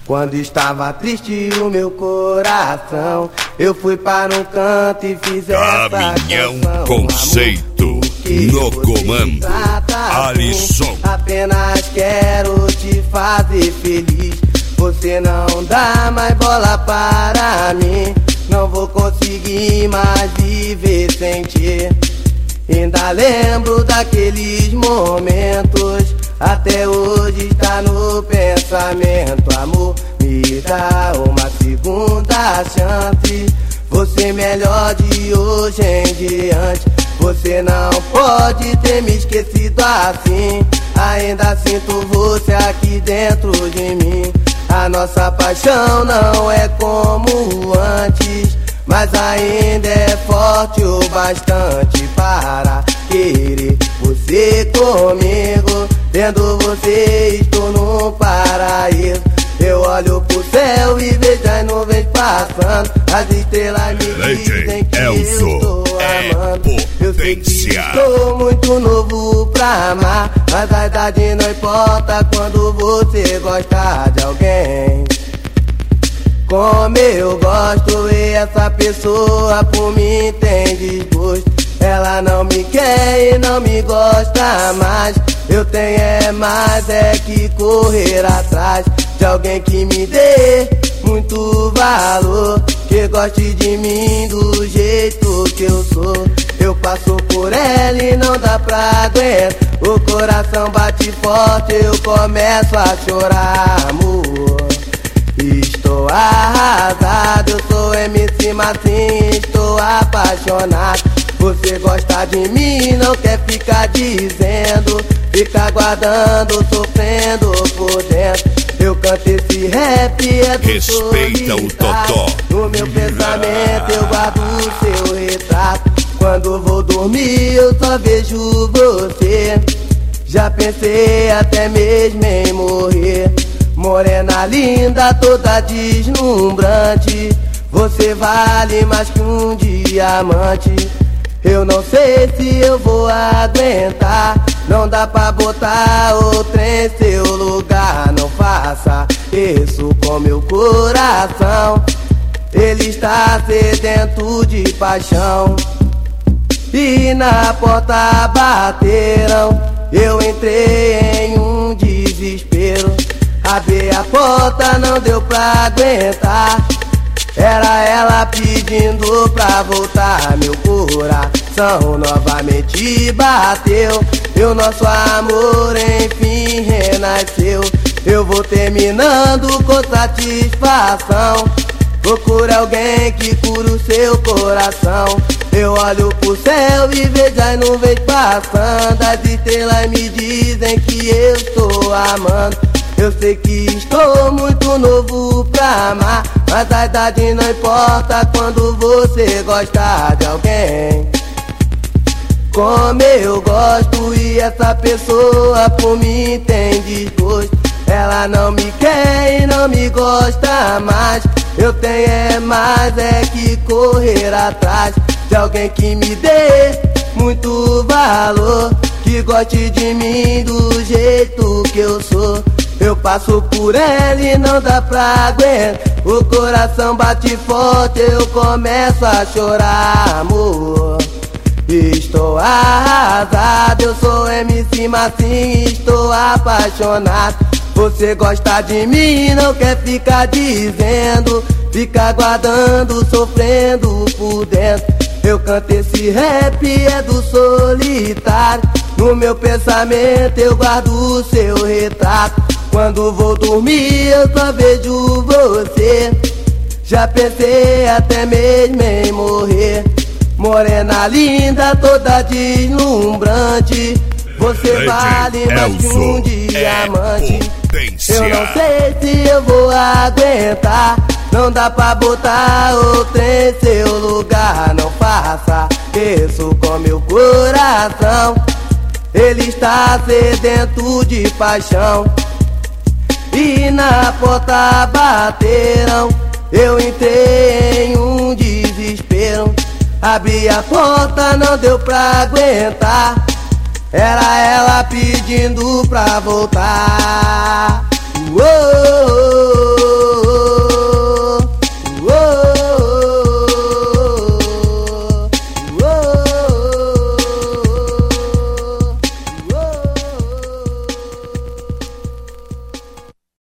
Quando estava triste o meu coração, eu fui para um canto e fiz essa Caminhão canção. Conceito no comando, Alisson. Apenas quero te fazer feliz. Você não dá mais bola para mim. Não vou conseguir mais viver sem ti. Ainda lembro daqueles momentos, até hoje está no pensamento. Amor, me dá uma segunda chance. Você melhor de hoje em diante. Você não pode ter me esquecido assim. Ainda sinto você aqui dentro de mim. A nossa paixão não é como antes, mas ainda é forte o bastante para querer você comigo. Vendo você estou no paraíso. Eu olho pro céu e vejo as nuvens passando. As estrelas me dizem que eu estou amando. Eu sei que estou muito novo pra amar, mas a idade não importa quando você gosta de alguém como eu gosto. E essa pessoa por mim tem desgosto. Ela não me quer e não me gosta mais. Eu tenho mais que correr atrás de alguém que me dê muito valor, que goste de mim do jeito que eu sou. Eu passo por ela e não dá pra aguentar. O coração bate forte, eu começo a chorar, amor. Estou arrasado, eu sou MC Massinho, estou apaixonado. Você gosta de mim, não quer ficar dizendo, fica guardando, sofrendo por dentro. Eu canto esse rap, é do respeita o Totó. No meu pensamento eu guardo o seu retrato. Quando vou dormir eu só vejo você. Já pensei até mesmo em morrer. Morena linda, toda deslumbrante. Você vale mais que um diamante. Eu não sei se eu vou aguentar. Não dá pra botar outra em seu lugar. Não faça isso com meu coração. Ele está sedento de paixão. E na porta bateram. Eu entrei em um desespero. Abri a porta, não deu pra aguentar. Era ela pedindo pra voltar. Meu coração novamente bateu. E o nosso amor enfim renasceu. Eu vou terminando com satisfação. Procure alguém que cura o seu coração. Eu olho pro céu e vejo as nuvens passando. As estrelas me dizem que eu estou amando. Eu sei que estou muito novo pra amar, mas a idade não importa quando você gosta de alguém como eu gosto. E essa pessoa por mim tem desgosto. Ela não me quer e não me gosta mais. Eu tenho mais que correr atrás de alguém que me dê muito valor, que goste de mim do jeito que eu sou. Eu passo por ela e não dá pra aguentar. O coração bate forte, eu começo a chorar, amor. Estou arrasado, eu sou MC Massinho, estou apaixonado. Você gosta de mim, não quer ficar dizendo, fica guardando, sofrendo por dentro. Eu canto esse rap, é do solitário. No meu pensamento eu guardo o seu retrato. Quando vou dormir eu só vejo você. Já pensei até mesmo em morrer. Morena linda, toda deslumbrante. Você vale mais que um diamante. Eu não sei se eu vou aguentar. Não dá pra botar outra em seu lugar. Não faça isso com meu coração. Ele está sedento de paixão. E na porta bateram. Eu entrei em um desespero. Abri a porta, não deu pra aguentar. Era ela pedindo pra voltar. Uou.